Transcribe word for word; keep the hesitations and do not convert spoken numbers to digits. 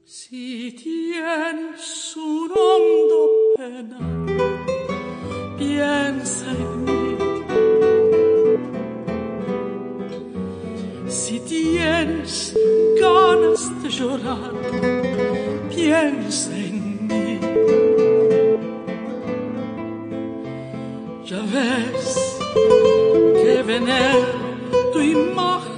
Si tienes un hondo pena, piensa en mí. Si tienes ganas de llorar, piensa en mí. Ya ves que venero tu imagen